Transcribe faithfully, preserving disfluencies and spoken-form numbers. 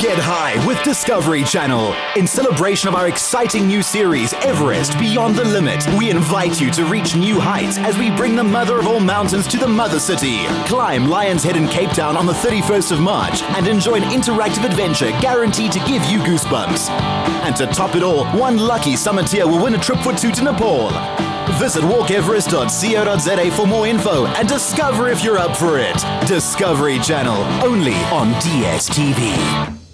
Get high with Discovery Channel. In celebration of our exciting new series, Everest Beyond the Limit, we invite you to reach new heights as we bring the mother of all mountains to the mother city. Climb Lion's Head in Cape Town on the thirty-first of March and enjoy an interactive adventure guaranteed to give you goosebumps. And to top it all, one lucky summiteer will win a trip for two to Nepal. Visit walk everest dot co dot za for more info and discover if you're up for it. Discovery Channel, only on D S T V.